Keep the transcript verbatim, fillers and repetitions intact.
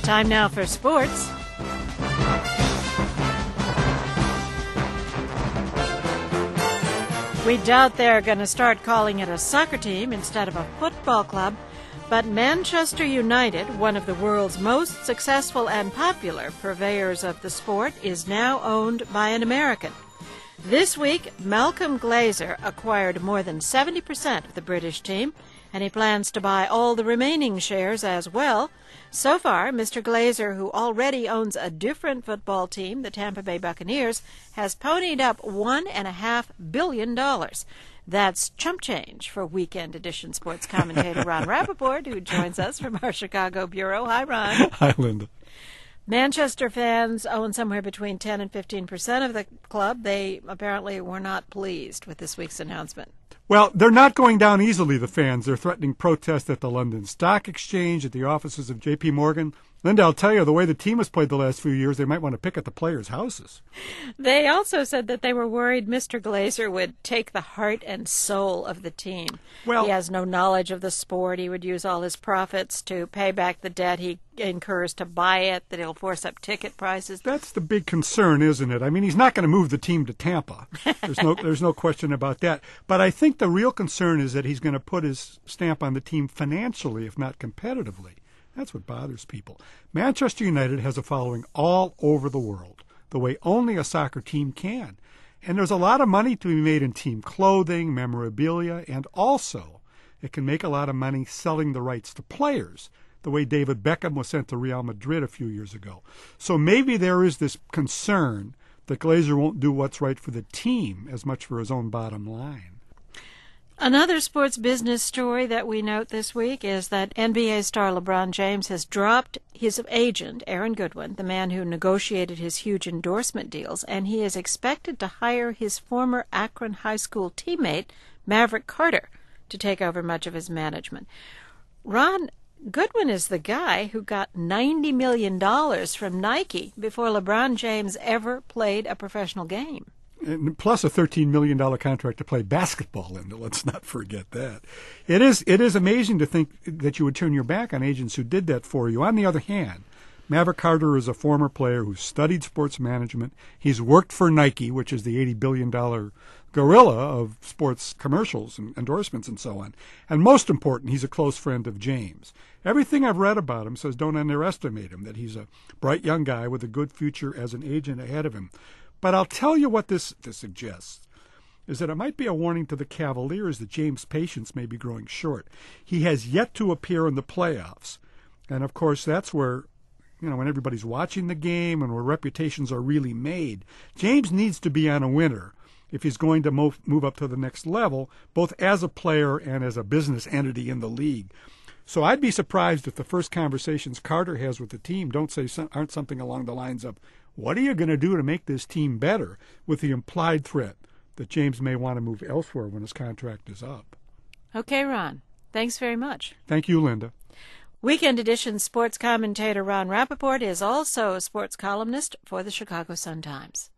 Time now for sports. We doubt they're going to start calling it a soccer team instead of a football club, but Manchester United, one of the world's most successful and popular purveyors of the sport, is now owned by an American. This week, Malcolm Glazer acquired more than seventy percent of the British team, and he plans to buy all the remaining shares as well. So far, Mister Glazer, who already owns a different football team, the Tampa Bay Buccaneers, has ponied up one and a half billion dollars. That's chump change for Weekend Edition sports commentator Ron Rappaport, who joins us from our Chicago bureau. Hi, Ron. Hi, Linda. Manchester fans own somewhere between ten and fifteen percent of the club. They apparently were not pleased with this week's announcement. Well, they're not going down easily, the fans. They're threatening protest at the London Stock Exchange, at the offices of J P Morgan. Linda, I'll tell you, the way the team has played the last few years, they might want to pick at the players' houses. They also said that they were worried Mister Glazer would take the heart and soul of the team. Well, he has no knowledge of the sport. He would use all his profits to pay back the debt he incurs to buy it, that he'll force up ticket prices. That's the big concern, isn't it? I mean, he's not going to move the team to Tampa. There's no, there's no question about that. But I think the real concern is that he's going to put his stamp on the team financially, if not competitively. That's what bothers people. Manchester United has a following all over the world, the way only a soccer team can. And there's a lot of money to be made in team clothing, memorabilia, and also it can make a lot of money selling the rights to players, the way David Beckham was sent to Real Madrid a few years ago. So maybe there is this concern that Glazer won't do what's right for the team as much for his own bottom line. Another sports business story that we note this week is that N B A star LeBron James has dropped his agent, Aaron Goodwin, the man who negotiated his huge endorsement deals, and he is expected to hire his former Akron High School teammate, Maverick Carter, to take over much of his management. Ron, Goodwin is the guy who got ninety million dollars from Nike before LeBron James ever played a professional game. And plus a thirteen million dollars contract to play basketball, Linda. Let's not forget that. It is it is amazing to think that you would turn your back on agents who did that for you. On the other hand, Maverick Carter is a former player who studied sports management. He's worked for Nike, which is the eighty billion dollars gorilla of sports commercials and endorsements and so on. And most important, he's a close friend of James. Everything I've read about him says don't underestimate him, that he's a bright young guy with a good future as an agent ahead of him. But I'll tell you what this, this suggests, is that it might be a warning to the Cavaliers that James' patience may be growing short. He has yet to appear in the playoffs. And, of course, that's where, you know, when everybody's watching the game and where reputations are really made, James needs to be on a winner if he's going to move, move up to the next level, both as a player and as a business entity in the league. So I'd be surprised if the first conversations Carter has with the team don't say some, aren't something along the lines of, what are you going to do to make this team better, with the implied threat that James may want to move elsewhere when his contract is up. Okay, Ron. Thanks very much. Thank you, Linda. Weekend Edition sports commentator Ron Rappaport is also a sports columnist for the Chicago Sun-Times.